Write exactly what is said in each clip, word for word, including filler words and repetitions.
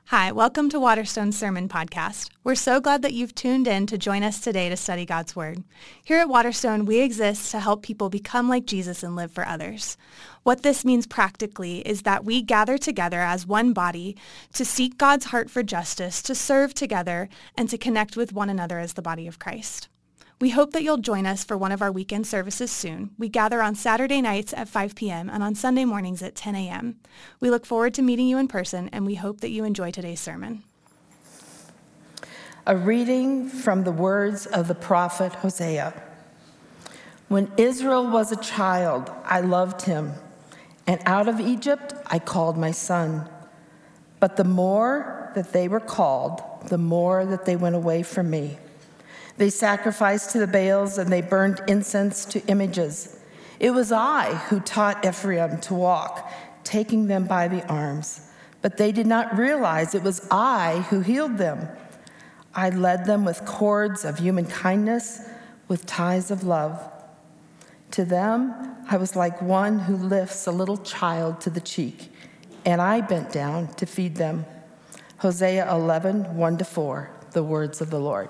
Hi, welcome to Waterstone's Sermon Podcast. We're so glad that you've tuned in to join us today to study God's Word. Here at Waterstone, we exist to help people become like Jesus and live for others. What this means practically is that we gather together as one body to seek God's heart for justice, to serve together, and to connect with one another as the body of Christ. We hope that you'll join us for one of our weekend services soon. We gather on Saturday nights at five p.m. and on Sunday mornings at ten a.m. We look forward to meeting you in person, and we hope that you enjoy today's sermon. A reading from the words of the prophet Hosea. When Israel was a child, I loved him, and out of Egypt I called my son. But the more that they were called, the more that they went away from me. They sacrificed to the Baals, and they burned incense to images. It was I who taught Ephraim to walk, taking them by the arms. But they did not realize it was I who healed them. I led them with cords of human kindness, with ties of love. To them, I was like one who lifts a little child to the cheek, and I bent down to feed them. Hosea eleven, one to four, the words of the Lord.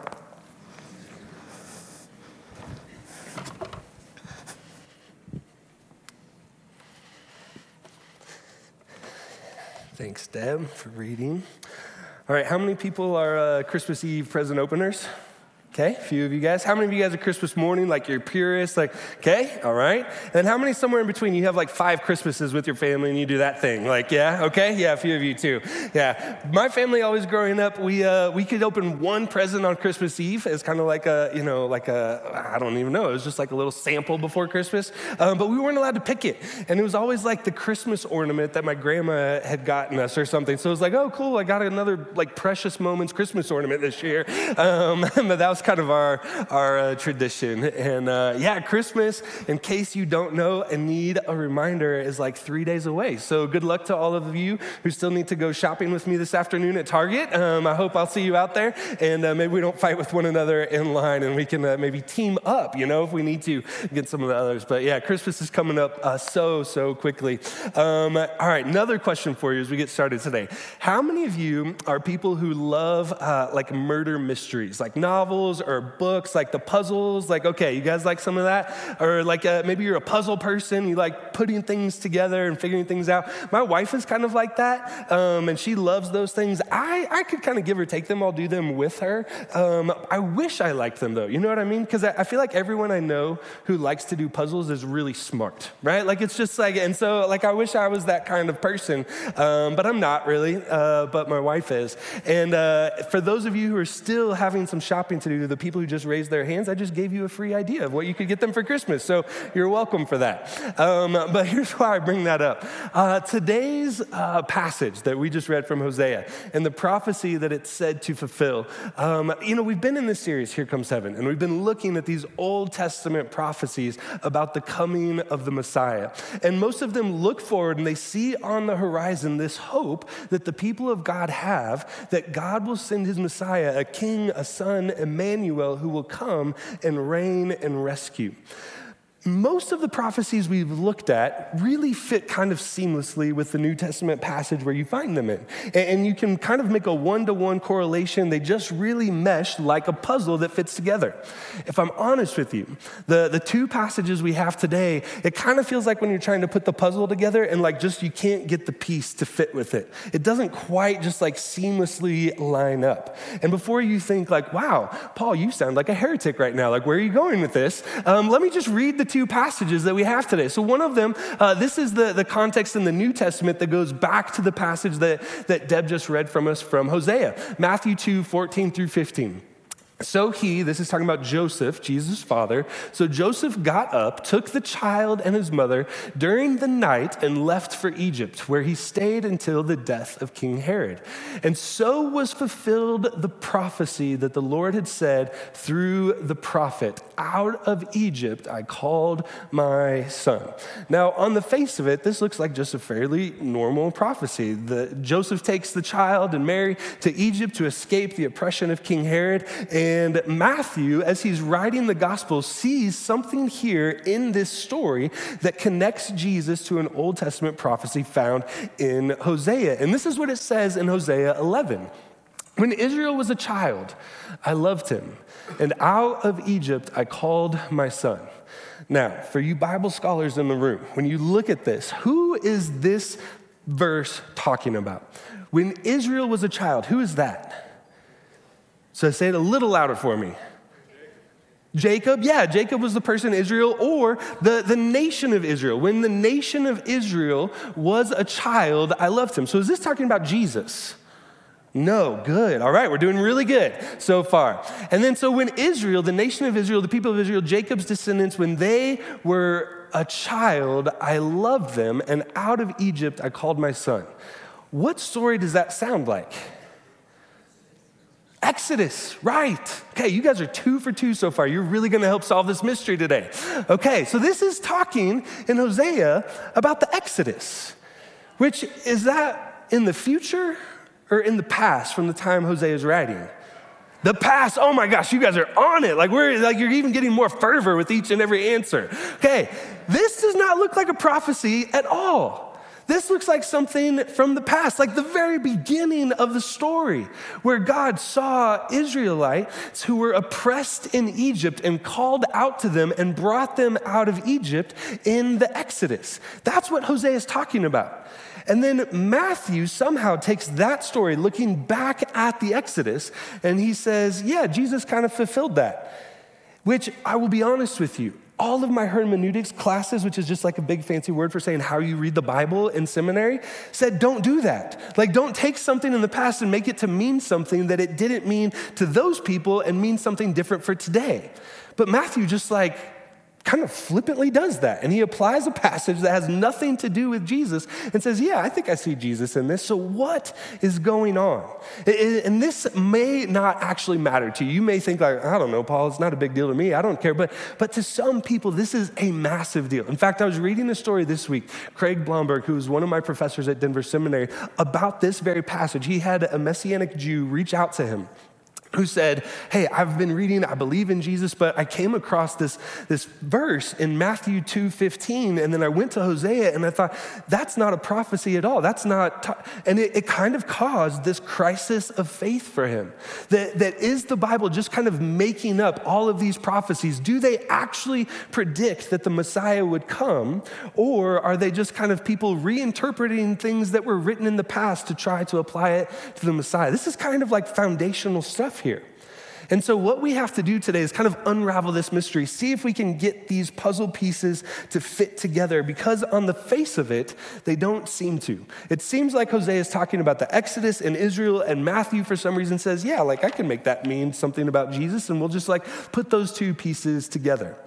Thanks, Deb, for reading. All right, how many people are uh, Christmas Eve present openers? Okay, a few of you guys. How many of you guys are Christmas morning, like you're purists? Like, okay, all right. And how many somewhere in between, you have like five Christmases with your family and you do that thing? Like, yeah, okay, yeah, a few of you too. Yeah, my family always growing up, we uh, we could open one present on Christmas Eve as kind of like a, you know, like a, I don't even know, it was just like a little sample before Christmas. Um, but we weren't allowed to pick it. And it was always like the Christmas ornament that my grandma had gotten us or something. So it was like, oh, cool, I got another like Precious Moments Christmas ornament this year. Um, but that was kind of our our uh, tradition. And uh, yeah, Christmas, in case you don't know and need a reminder, is like three days away. So good luck to all of you who still need to go shopping with me this afternoon at Target. Um, I hope I'll see you out there, and uh, maybe we don't fight with one another in line, and we can uh, maybe team up, you know, if we need to get some of the others. But yeah, Christmas is coming up uh, so, so quickly. Um, all right, another question for you as we get started today. How many of you are people who love uh, like murder mysteries, like novels or books, like the puzzles? Like, okay, you guys like some of that? Or like uh, maybe you're a puzzle person, you like putting things together and figuring things out. My wife is kind of like that, um, and she loves those things. I, I could kind of give or take them. I'll do them with her. Um, I wish I liked them, though. You know what I mean? Because I, I feel like everyone I know who likes to do puzzles is really smart, right? Like, it's just like, and so like I wish I was that kind of person, um, but I'm not really, uh, but my wife is. And uh, for those of you who are still having some shopping to do, the people who just raised their hands, I just gave you a free idea of what you could get them for Christmas. So you're welcome for that. Um, but here's why I bring that up. Uh, today's uh, passage that we just read from Hosea and the prophecy that it's said to fulfill, um, you know, we've been in this series, Here Comes Heaven, and we've been looking at these Old Testament prophecies about the coming of the Messiah. And most of them look forward and they see on the horizon this hope that the people of God have, that God will send his Messiah, a king, a son, Emmanuel, who will come and reign and rescue. Most of the prophecies we've looked at really fit kind of seamlessly with the New Testament passage where you find them in. And you can kind of make a one-to-one correlation. They just really mesh like a puzzle that fits together. If I'm honest with you, the, the two passages we have today, it kind of feels like when you're trying to put the puzzle together and like just you can't get the piece to fit with it. It doesn't quite just like seamlessly line up. And before you think like, wow, Paul, you sound like a heretic right now. Like, where are you going with this? Um, let me just read the two passages that we have today. So one of them, uh, this is the, the context in the New Testament that goes back to the passage that, that Deb just read from us from Hosea, Matthew two, fourteen through fifteen. So he, this is talking about Joseph, Jesus' father. So Joseph got up, took the child and his mother during the night and left for Egypt, where he stayed until the death of King Herod. And so was fulfilled the prophecy that the Lord had said through the prophet, out of Egypt I called my son. Now, on the face of it, this looks like just a fairly normal prophecy. The, Joseph takes the child and Mary to Egypt to escape the oppression of King Herod. And And Matthew, as he's writing the gospel, sees something here in this story that connects Jesus to an Old Testament prophecy found in Hosea. And this is what it says in Hosea eleven. When Israel was a child, I loved him, and out of Egypt I called my son. Now, for you Bible scholars in the room, when you look at this, who is this verse talking about? When Israel was a child, who is that? So say it a little louder for me. Jacob, yeah, Jacob was the person Israel, or the, the nation of Israel. When the nation of Israel was a child, I loved him. So is this talking about Jesus? No, good. All right, we're doing really good so far. And then so when Israel, the nation of Israel, the people of Israel, Jacob's descendants, when they were a child, I loved them, and out of Egypt I called my son. What story does that sound like? Exodus, right. Okay, you guys are two for two so far. You're really gonna help solve this mystery today. Okay, so this is talking in Hosea about the Exodus, which is that in the future or in the past from the time Hosea is writing? The past. Oh my gosh, you guys are on it. Like we're like you're even getting more fervor with each and every answer. Okay, this does not look like a prophecy at all. This looks like something from the past, like the very beginning of the story, where God saw Israelites who were oppressed in Egypt and called out to them and brought them out of Egypt in the Exodus. That's what Hosea is talking about. And then Matthew somehow takes that story, looking back at the Exodus, and he says, yeah, Jesus kind of fulfilled that, which I will be honest with you, all of my hermeneutics classes, which is just like a big fancy word for saying how you read the Bible in seminary, said don't do that. Like don't take something in the past and make it to mean something that it didn't mean to those people and mean something different for today. But Matthew just like kind of flippantly does that. And he applies a passage that has nothing to do with Jesus and says, yeah, I think I see Jesus in this. So what is going on? And this may not actually matter to you. You may think like, I don't know, Paul, it's not a big deal to me. I don't care. But, but to some people, this is a massive deal. In fact, I was reading a story this week, Craig Blomberg, who was one of my professors at Denver Seminary, about this very passage. He had a Messianic Jew reach out to him who said, hey, I've been reading, I believe in Jesus, but I came across this, this verse in Matthew two fifteen, and then I went to Hosea, and I thought, that's not a prophecy at all. That's not, t-. and it, it kind of caused this crisis of faith for him. That, that is the Bible just kind of making up all of these prophecies? Do they actually predict that the Messiah would come, or are they just kind of people reinterpreting things that were written in the past to try to apply it to the Messiah? This is kind of like foundational stuff here. And so what we have to do today is kind of unravel this mystery, see if we can get these puzzle pieces to fit together, because on the face of it, they don't seem to. It seems like Hosea is talking about the Exodus and Israel, and Matthew for some reason says, yeah, like I can make that mean something about Jesus, and we'll just like put those two pieces together.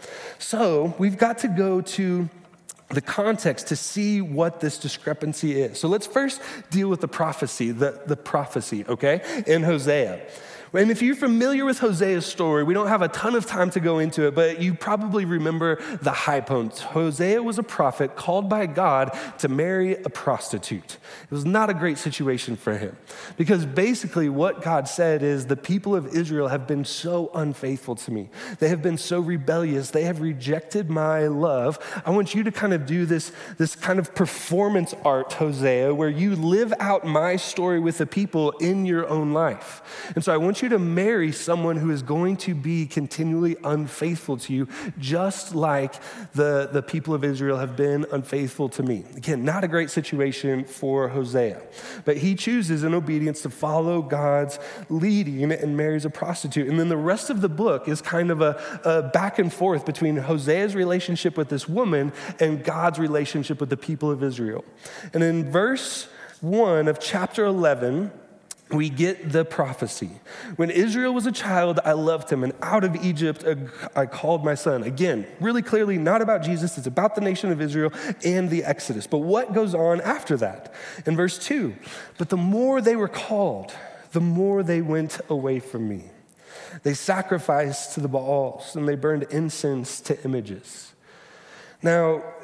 So we've got to go to the context to see what this discrepancy is. So let's first deal with the prophecy, the, the prophecy, okay, in Hosea. And if you're familiar with Hosea's story, we don't have a ton of time to go into it, but you probably remember the high points. Hosea was a prophet called by God to marry a prostitute. It was not a great situation for him, because basically what God said is the people of Israel have been so unfaithful to me. They have been so rebellious. They have rejected my love. I want you to kind of do this, this kind of performance art, Hosea, where you live out my story with the people in your own life. And so I want you to marry someone who is going to be continually unfaithful to you, just like the, the people of Israel have been unfaithful to me. Again, not a great situation for Hosea, but he chooses in obedience to follow God's leading and marries a prostitute. And then the rest of the book is kind of a, a back and forth between Hosea's relationship with this woman and God's relationship with the people of Israel. And in verse one of chapter eleven, we get the prophecy. When Israel was a child, I loved him, and out of Egypt I called my son. Again, really clearly not about Jesus. It's about the nation of Israel and the Exodus. But what goes on after that? In verse two, but the more they were called, the more they went away from me. They sacrificed to the Baals, and they burned incense to images. Now,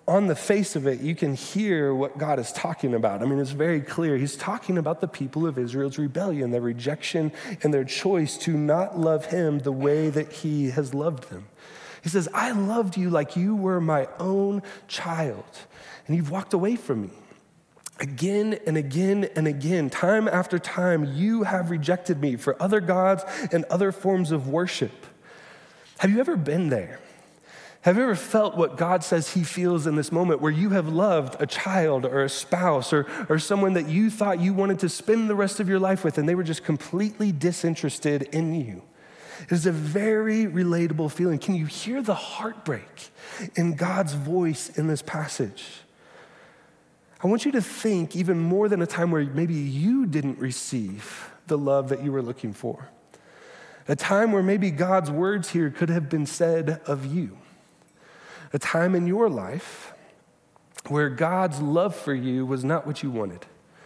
on the face of it, you can hear what God is talking about. I mean, it's very clear. He's talking about the people of Israel's rebellion, their rejection, and their choice to not love him the way that he has loved them. He says, I loved you like you were my own child, and you've walked away from me. Again and again and again, time after time, you have rejected me for other gods and other forms of worship. Have you ever been there? Have you ever felt what God says he feels in this moment, where you have loved a child or a spouse or, or someone that you thought you wanted to spend the rest of your life with, and they were just completely disinterested in you? It is a very relatable feeling. Can you hear the heartbreak in God's voice in this passage? I want you to think even more than a time where maybe you didn't receive the love that you were looking for. A time where maybe God's words here could have been said of you. A time in your life where God's love for you was not what you wanted.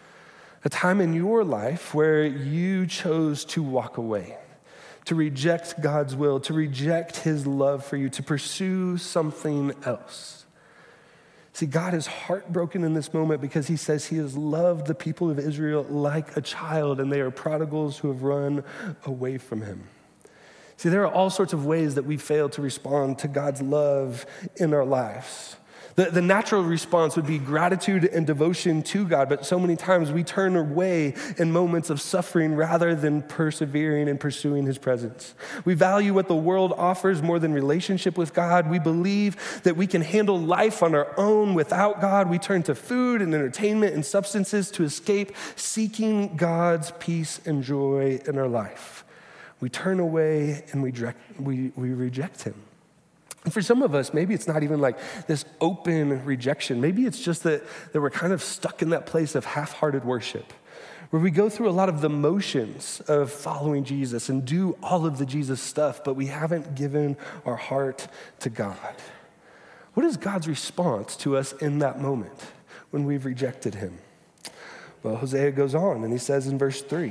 A time in your life where you chose to walk away, to reject God's will, to reject his love for you, to pursue something else. See, God is heartbroken in this moment because he says he has loved the people of Israel like a child, and they are prodigals who have run away from him. See, there are all sorts of ways that we fail to respond to God's love in our lives. The, the natural response would be gratitude and devotion to God, but so many times we turn away in moments of suffering rather than persevering and pursuing his presence. We value what the world offers more than relationship with God. We believe that we can handle life on our own without God. We turn to food and entertainment and substances to escape seeking God's peace and joy in our life. We turn away and we, direct, we, we reject him. And for some of us, maybe it's not even like this open rejection. Maybe it's just that, that we're kind of stuck in that place of half-hearted worship, where we go through a lot of the motions of following Jesus and do all of the Jesus stuff, but we haven't given our heart to God. What is God's response to us in that moment when we've rejected him? Well, Hosea goes on and he says in verse three,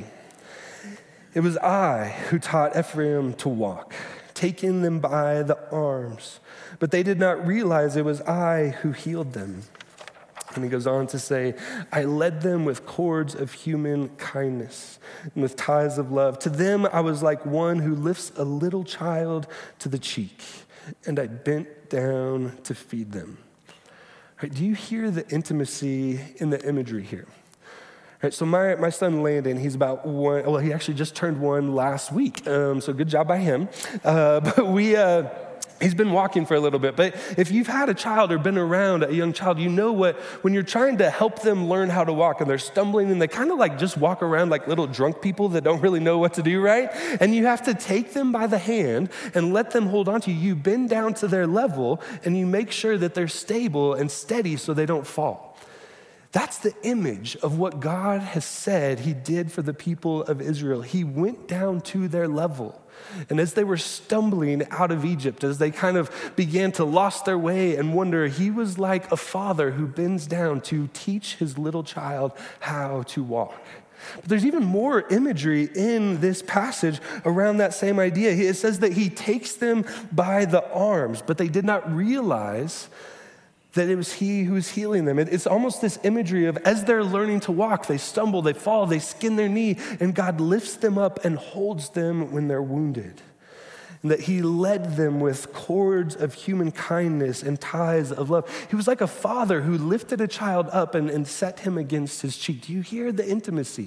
it was I who taught Ephraim to walk, taking them by the arms, but they did not realize it was I who healed them. And he goes on to say, I led them with cords of human kindness and with ties of love. To them I was like one who lifts a little child to the cheek, and I bent down to feed them. Right, do you hear the intimacy in the imagery here? Right, so my, my son Landon, he's about one, well, he actually just turned one last week, um, so good job by him. Uh, but we, uh, he's been walking for a little bit. But if you've had a child or been around a young child, you know what, when you're trying to help them learn how to walk and they're stumbling and they kind of like just walk around like little drunk people that don't really know what to do, right? And you have to take them by the hand and let them hold on to you. You bend down to their level and you make sure that they're stable and steady so they don't fall. That's the image of what God has said he did for the people of Israel. He went down to their level. And as they were stumbling out of Egypt, as they kind of began to lost their way and wonder, he was like a father who bends down to teach his little child how to walk. But there's even more imagery in this passage around that same idea. It says that he takes them by the arms, but they did not realize that it was he who was healing them. It's almost this imagery of as they're learning to walk, they stumble, they fall, they skin their knee, and God lifts them up and holds them when they're wounded. And that he led them with cords of human kindness and ties of love. He was like a father who lifted a child up and, and set him against his cheek. Do you hear the intimacy?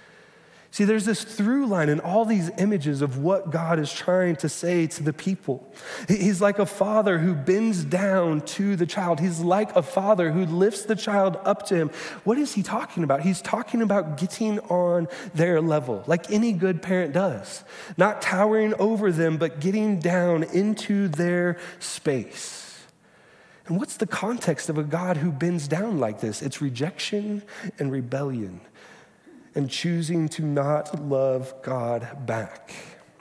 See, there's this through line in all these images of what God is trying to say to the people. He's like a father who bends down to the child. He's like a father who lifts the child up to him. What is he talking about? He's talking about getting on their level, like any good parent does. Not towering over them, but getting down into their space. And what's the context of a God who bends down like this? It's rejection and rebellion, and choosing to not love God back.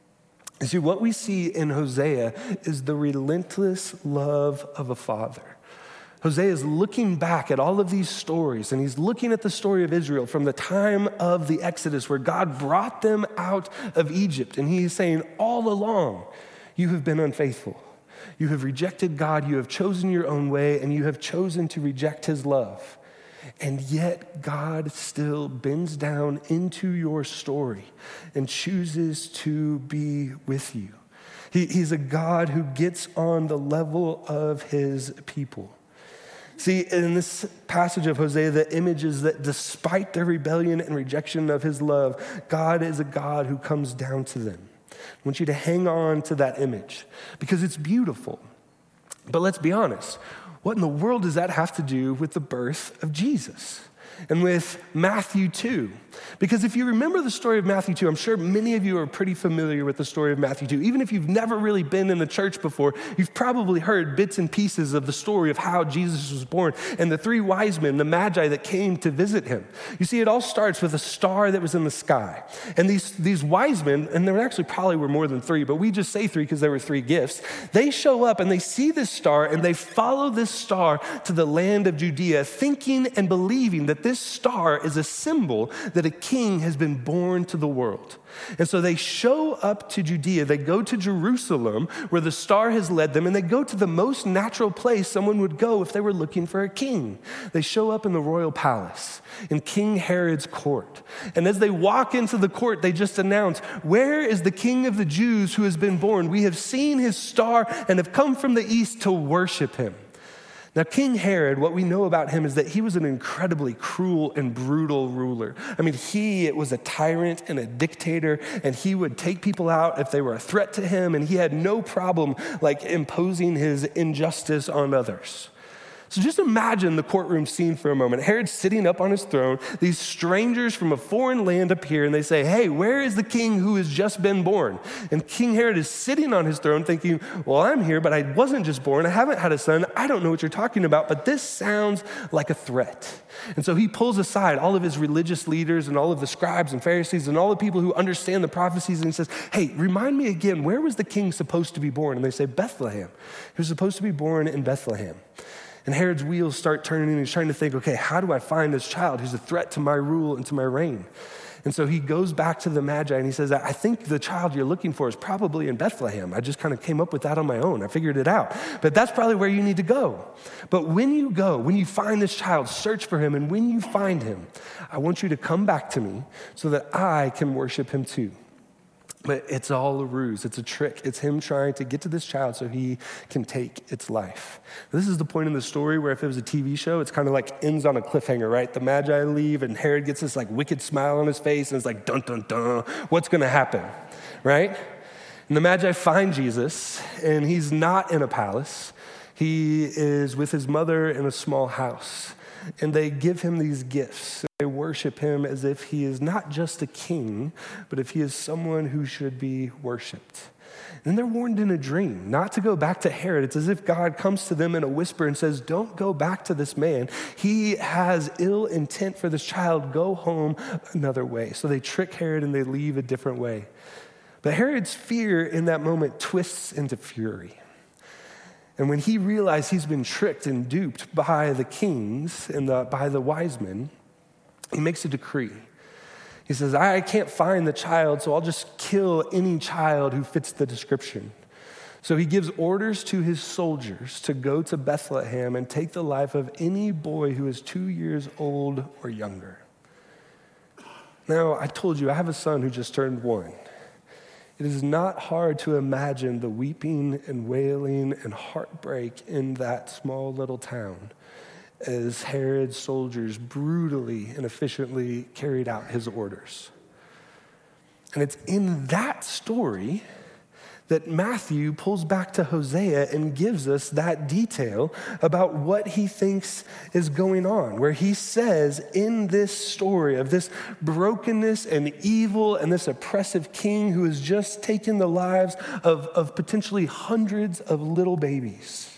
You see, what we see in Hosea is the relentless love of a father. Hosea is looking back at all of these stories, and he's looking at the story of Israel from the time of the Exodus, where God brought them out of Egypt. And he's saying, all along, you have been unfaithful. You have rejected God, you have chosen your own way, and you have chosen to reject his love. And yet God still bends down into your story and chooses to be with you. He, he's a God who gets on the level of his people. See, in this passage of Hosea, the image is that despite their rebellion and rejection of his love, God is a God who comes down to them. I want you to hang on to that image because it's beautiful. But let's be honest, what in the world does that have to do with the birth of Jesus and with Matthew two? Because if you remember the story of Matthew two, I'm sure many of you are pretty familiar with the story of Matthew two. Even if you've never really been in the church before, you've probably heard bits and pieces of the story of how Jesus was born and the three wise men, the magi that came to visit him. You see, it all starts with a star that was in the sky. And these, these wise men, and there actually probably were more than three, but we just say three because there were three gifts. They show up and they see this star and they follow this star to the land of Judea, thinking and believing that this star is a symbol that a king has been born to the world. And so they show up to Judea, they go to Jerusalem where the star has led them, and they go to the most natural place someone would go if they were looking for a king. They show up in the royal palace, in King Herod's court. And as they walk into the court, they just announce, "Where is the King of the Jews who has been born? We have seen his star and have come from the east to worship him." Now, King Herod, what we know about him is that he was an incredibly cruel and brutal ruler. I mean, he was a tyrant and a dictator, and he would take people out if they were a threat to him, and he had no problem like imposing his injustice on others. So just imagine the courtroom scene for a moment. Herod's sitting up on his throne. These strangers from a foreign land appear and they say, "Hey, where is the king who has just been born?" And King Herod is sitting on his throne thinking, "Well, I'm here, but I wasn't just born. I haven't had a son. I don't know what you're talking about, but this sounds like a threat." And so he pulls aside all of his religious leaders and all of the scribes and Pharisees and all the people who understand the prophecies, and he says, "Hey, remind me again, where was the king supposed to be born?" And they say, "Bethlehem." He was supposed to be born in Bethlehem. And Herod's wheels start turning, and he's trying to think, okay, how do I find this child who's a threat to my rule and to my reign? And so he goes back to the Magi and he says, "I think the child you're looking for is probably in Bethlehem. I just kind of came up with that on my own. I figured it out. But that's probably where you need to go. But when you go, when you find this child, search for him. And when you find him, I want you to come back to me so that I can worship him too." But it's all a ruse. It's a trick. It's him trying to get to this child so he can take its life. This is the point in the story where if it was a T V show, it's kind of like ends on a cliffhanger, right? The Magi leave and Herod gets this like wicked smile on his face and it's like, dun, dun, dun. What's going to happen, right? And the Magi find Jesus and he's not in a palace. He is with his mother in a small house. And they give him these gifts. They worship him as if he is not just a king, but if he is someone who should be worshiped. And they're warned in a dream not to go back to Herod. It's as if God comes to them in a whisper and says, "Don't go back to this man. He has ill intent for this child. Go home another way." So they trick Herod and they leave a different way. But Herod's fear in that moment twists into fury. And when he realized he's been tricked and duped by the kings and the, by the wise men, he makes a decree. He says, I can't find the child, so I'll just kill any child who fits the description. So he gives orders to his soldiers to go to Bethlehem and take the life of any boy who is two years old or younger. Now, I told you, I have a son who just turned one. It is not hard to imagine the weeping and wailing and heartbreak in that small little town as Herod's soldiers brutally and efficiently carried out his orders. And it's in that story that Matthew pulls back to Hosea and gives us that detail about what he thinks is going on, where he says in this story of this brokenness and evil and this oppressive king who has just taken the lives of, of potentially hundreds of little babies.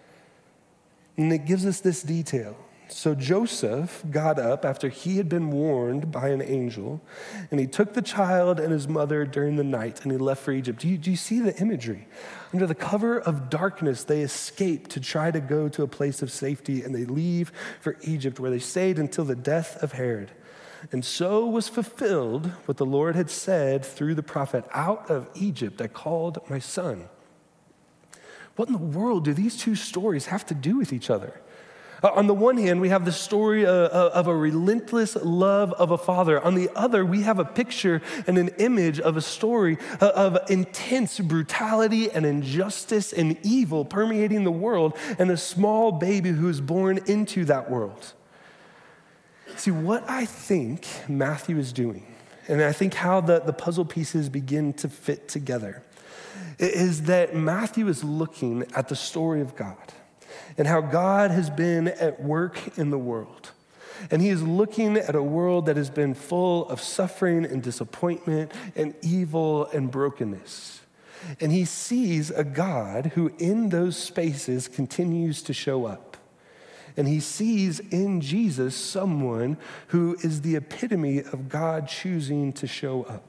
And it gives us this detail. So Joseph got up after he had been warned by an angel, and he took the child and his mother during the night, and he left for Egypt. Do you, do you see the imagery? Under the cover of darkness, they escape to try to go to a place of safety, and they leave for Egypt, where they stayed until the death of Herod. And so was fulfilled what the Lord had said through the prophet, "Out of Egypt I called my son." What in the world do these two stories have to do with each other? Uh, on the one hand, we have the story uh, of a relentless love of a father. On the other, we have a picture and an image of a story uh, of intense brutality and injustice and evil permeating the world, and a small baby who is born into that world. See, what I think Matthew is doing, and I think how the, the puzzle pieces begin to fit together, is that Matthew is looking at the story of God and how God has been at work in the world. And he is looking at a world that has been full of suffering and disappointment and evil and brokenness. And he sees a God who in those spaces continues to show up. And he sees in Jesus someone who is the epitome of God choosing to show up.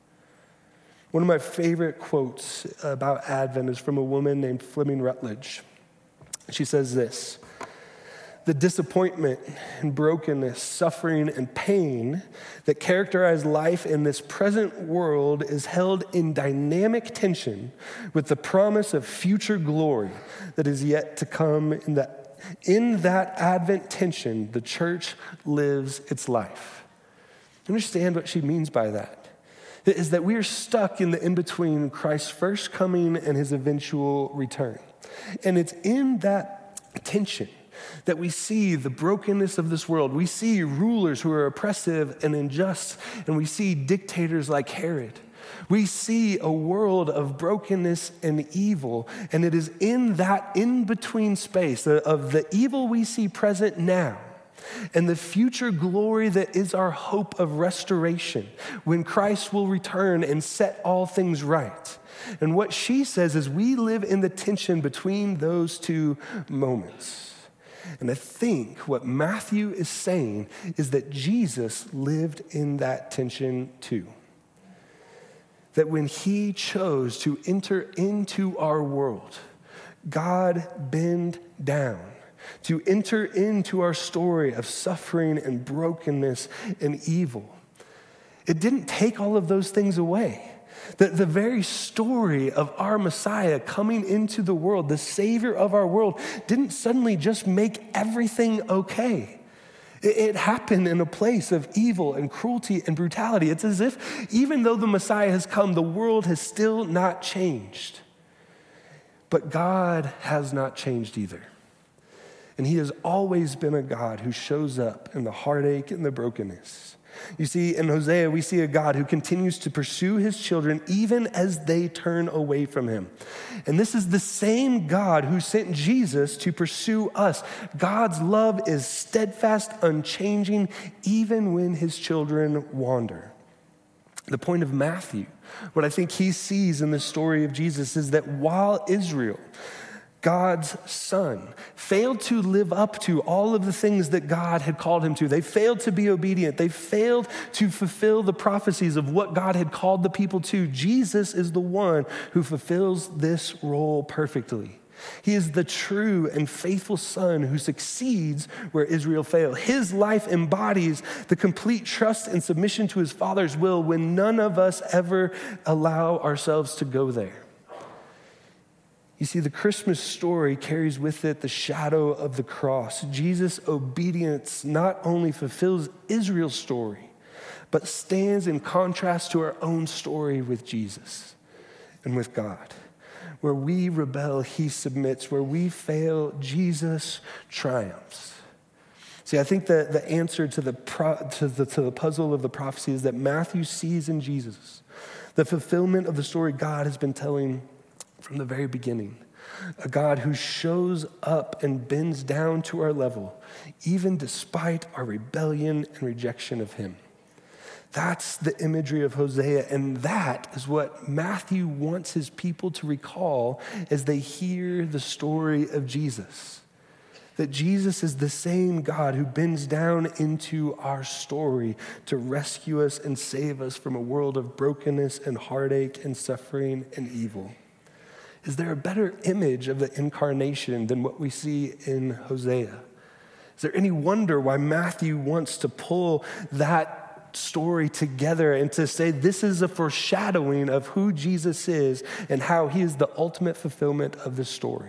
One of my favorite quotes about Advent is from a woman named Fleming Rutledge. She says this: "The disappointment and brokenness, suffering and pain that characterize life in this present world is held in dynamic tension with the promise of future glory that is yet to come. In that, in that Advent tension, the church lives its life." Understand what she means by that. Is that we are stuck in the in-between Christ's first coming and his eventual return. And it's in that tension that we see the brokenness of this world. We see rulers who are oppressive and unjust, and we see dictators like Herod. We see a world of brokenness and evil, and it is in that in-between space of the evil we see present now and the future glory that is our hope of restoration when Christ will return and set all things right. And what she says is we live in the tension between those two moments. And I think what Matthew is saying is that Jesus lived in that tension too. That when he chose to enter into our world, God bent down to enter into our story of suffering and brokenness and evil. It didn't take all of those things away. The, the very story of our Messiah coming into the world, the Savior of our world, didn't suddenly just make everything okay. It, it happened in a place of evil and cruelty and brutality. It's as if even though the Messiah has come, the world has still not changed. But God has not changed either. And he has always been a God who shows up in the heartache and the brokenness. You see, in Hosea, we see a God who continues to pursue his children even as they turn away from him. And this is the same God who sent Jesus to pursue us. God's love is steadfast, unchanging, even when his children wander. The point of Matthew, what I think he sees in the story of Jesus, is that while Israel, God's son, failed to live up to all of the things that God had called him to. They failed to be obedient. They failed to fulfill the prophecies of what God had called the people to. Jesus is the one who fulfills this role perfectly. He is the true and faithful son who succeeds where Israel failed. His life embodies the complete trust and submission to his Father's will when none of us ever allow ourselves to go there. You see, the Christmas story carries with it the shadow of the cross. Jesus' obedience not only fulfills Israel's story, but stands in contrast to our own story with Jesus and with God. Where we rebel, he submits. Where we fail, Jesus triumphs. See, I think that the answer to the, pro, to, the, to the puzzle of the prophecy is that Matthew sees in Jesus the fulfillment of the story God has been telling from the very beginning. A God who shows up and bends down to our level, even despite our rebellion and rejection of him. That's the imagery of Hosea, and that is what Matthew wants his people to recall as they hear the story of Jesus. That Jesus is the same God who bends down into our story to rescue us and save us from a world of brokenness and heartache and suffering and evil. Is there a better image of the incarnation than what we see in Hosea? Is there any wonder why Matthew wants to pull that story together and to say this is a foreshadowing of who Jesus is and how he is the ultimate fulfillment of the story.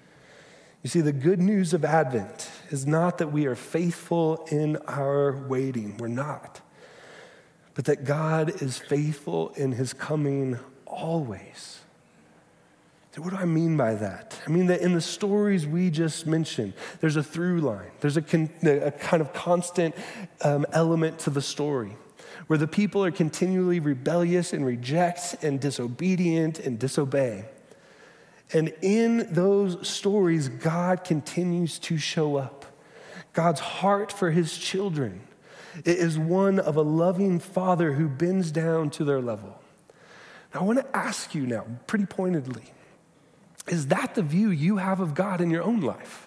You see, the good news of Advent is not that we are faithful in our waiting. We're not. But that God is faithful in his coming always. So what do I mean by that? I mean that in the stories we just mentioned, there's a through line. There's a, con- a kind of constant um, element to the story where the people are continually rebellious and reject and disobedient and disobey. And in those stories, God continues to show up. God's heart for his children is one of a loving father who bends down to their level. Now, I want to ask you now, pretty pointedly, is that the view you have of God in your own life?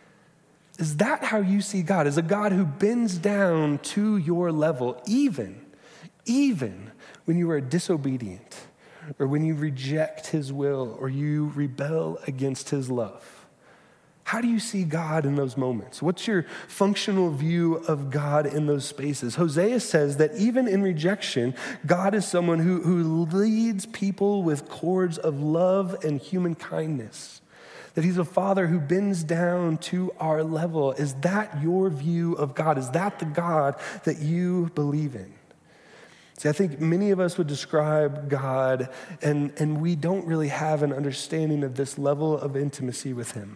Is that how you see God? As a God who bends down to your level, even, even when you are disobedient, or when you reject his will, or you rebel against his love? How do you see God in those moments? What's your functional view of God in those spaces? Hosea says that even in rejection, God is someone who, who leads people with cords of love and human kindness. That he's a father who bends down to our level. Is that your view of God? Is that the God that you believe in? See, I think many of us would describe God, and, and we don't really have an understanding of this level of intimacy with him.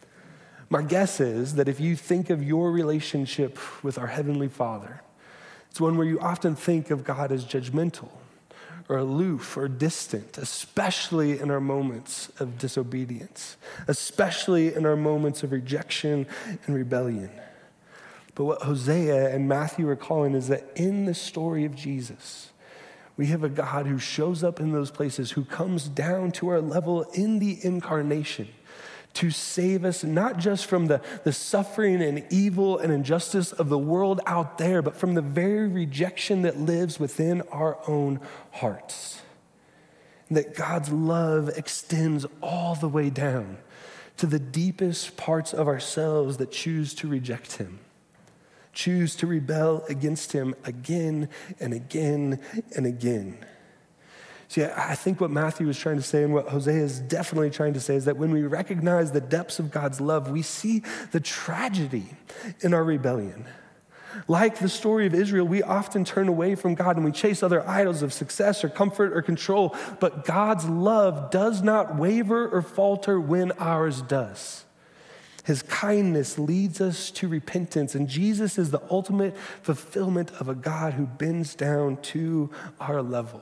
My guess is that if you think of your relationship with our Heavenly Father, it's one where you often think of God as judgmental or aloof or distant, especially in our moments of disobedience, especially in our moments of rejection and rebellion. But what Hosea and Matthew are calling is that in the story of Jesus, we have a God who shows up in those places, who comes down to our level in the incarnation to save us, not just from the, the suffering and evil and injustice of the world out there, but from the very rejection that lives within our own hearts. And that God's love extends all the way down to the deepest parts of ourselves that choose to reject him. Choose to rebel against him again and again and again. See, I think what Matthew is trying to say and what Hosea is definitely trying to say is that when we recognize the depths of God's love, we see the tragedy in our rebellion. Like the story of Israel, we often turn away from God and we chase other idols of success or comfort or control, but God's love does not waver or falter when ours does. His kindness leads us to repentance, and Jesus is the ultimate fulfillment of a God who bends down to our level.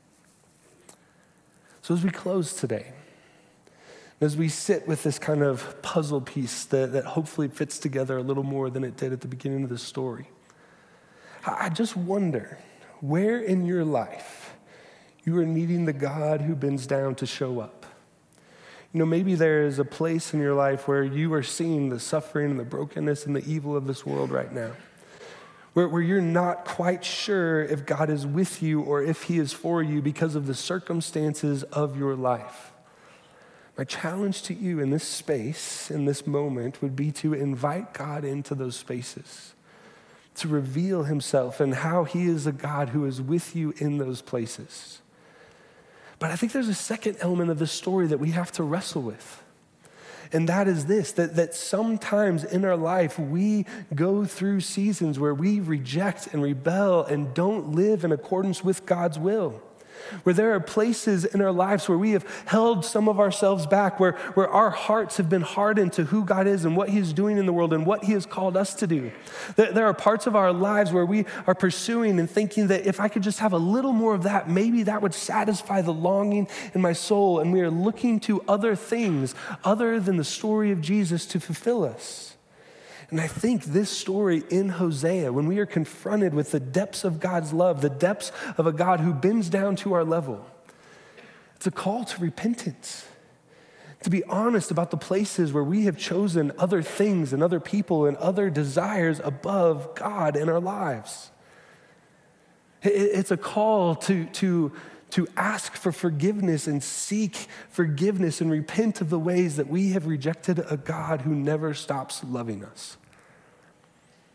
So as we close today, as we sit with this kind of puzzle piece that, that hopefully fits together a little more than it did at the beginning of the story, I just wonder where in your life you are needing the God who bends down to show up. You know, maybe there is a place in your life where you are seeing the suffering and the brokenness and the evil of this world right now. Where, where you're not quite sure if God is with you or if he is for you because of the circumstances of your life. My challenge to you in this space, in this moment, would be to invite God into those spaces, to reveal himself and how he is a God who is with you in those places. But I think there's a second element of the story that we have to wrestle with. And that is this, that, that sometimes in our life, we go through seasons where we reject and rebel and don't live in accordance with God's will. Where there are places in our lives where we have held some of ourselves back, where, where our hearts have been hardened to who God is and what he is doing in the world and what he has called us to do. There, there are parts of our lives where we are pursuing and thinking that if I could just have a little more of that, maybe that would satisfy the longing in my soul. And we are looking to other things other than the story of Jesus to fulfill us. And I think this story in Hosea, when we are confronted with the depths of God's love, the depths of a God who bends down to our level, it's a call to repentance, to be honest about the places where we have chosen other things and other people and other desires above God in our lives. It's a call to, to, to ask for forgiveness and seek forgiveness and repent of the ways that we have rejected a God who never stops loving us.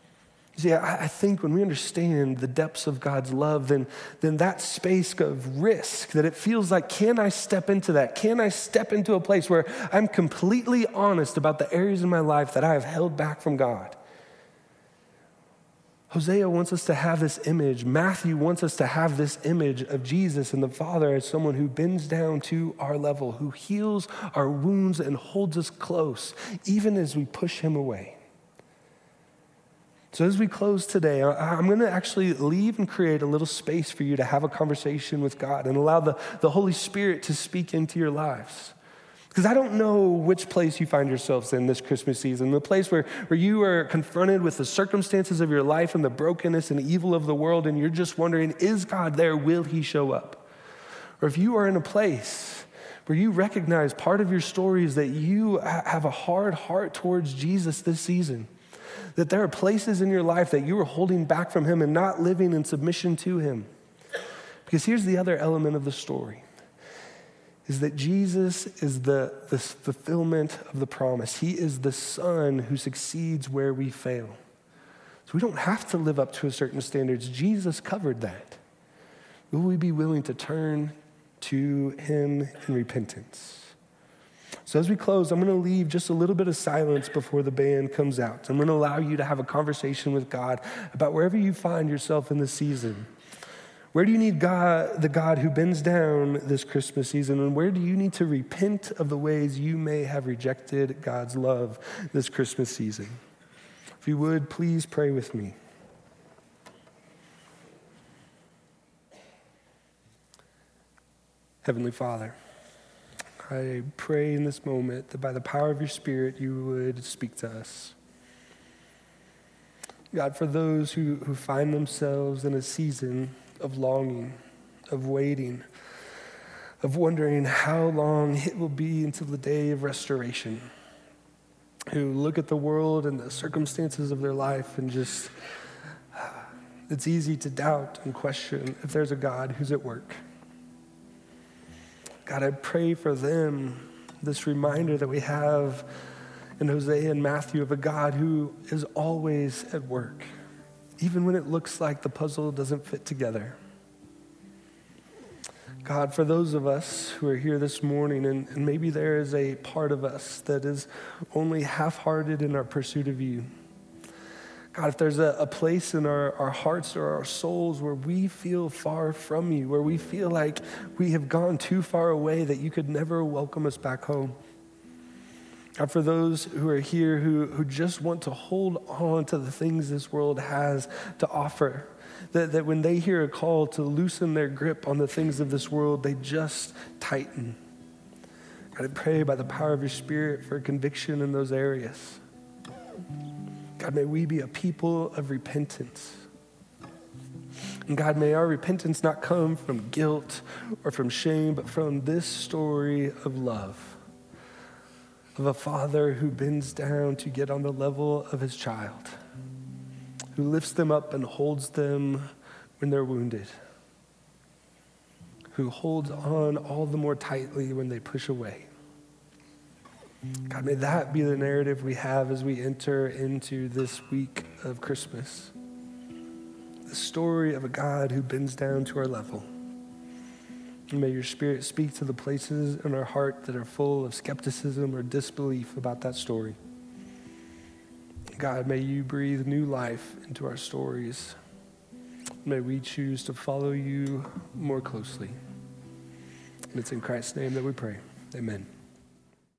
See, I, I think when we understand the depths of God's love, then, then that space of risk, that it feels like, can I step into that? Can I step into a place where I'm completely honest about the areas in my life that I have held back from God? Hosea wants us to have this image. Matthew wants us to have this image of Jesus and the Father as someone who bends down to our level, who heals our wounds and holds us close, even as we push him away. So as we close today, I'm going to actually leave and create a little space for you to have a conversation with God and allow the, the Holy Spirit to speak into your lives. Because I don't know which place you find yourselves in this Christmas season, the place where, where you are confronted with the circumstances of your life and the brokenness and evil of the world, and you're just wondering, is God there? Will he show up? Or if you are in a place where you recognize part of your story is that you have a hard heart towards Jesus this season, that there are places in your life that you are holding back from him and not living in submission to him. Because here's the other element of the story, is that Jesus is the, the fulfillment of the promise. He is the Son who succeeds where we fail. So we don't have to live up to a certain standards. Jesus covered that. Will we be willing to turn to him in repentance? So as we close, I'm going to leave just a little bit of silence before the band comes out. I'm going to allow you to have a conversation with God about wherever you find yourself in this season. Where do you need God, the God who bends down this Christmas season? And where do you need to repent of the ways you may have rejected God's love this Christmas season? If you would, please pray with me. Heavenly Father, I pray in this moment that by the power of your Spirit, you would speak to us. God, for those who, who find themselves in a season of longing, of waiting, of wondering how long it will be until the day of restoration, who look at the world and the circumstances of their life and just, it's easy to doubt and question if there's a God who's at work. God, I pray for them, this reminder that we have in Hosea and Matthew of a God who is always at work, even when it looks like the puzzle doesn't fit together. God, for those of us who are here this morning, and, and maybe there is a part of us that is only half-hearted in our pursuit of you. God, if there's a, a place in our, our hearts or our souls where we feel far from you, where we feel like we have gone too far away that you could never welcome us back home. God, for those who are here who, who just want to hold on to the things this world has to offer, that, that when they hear a call to loosen their grip on the things of this world, they just tighten. God, I pray by the power of your Spirit for conviction in those areas. God, may we be a people of repentance. And God, may our repentance not come from guilt or from shame, but from this story of love, of a father who bends down to get on the level of his child, who lifts them up and holds them when they're wounded, who holds on all the more tightly when they push away. God, may that be the narrative we have as we enter into this week of Christmas. The story of a God who bends down to our level. And may your Spirit speak to the places in our heart that are full of skepticism or disbelief about that story. God, may you breathe new life into our stories. May we choose to follow you more closely. And it's in Christ's name that we pray. Amen.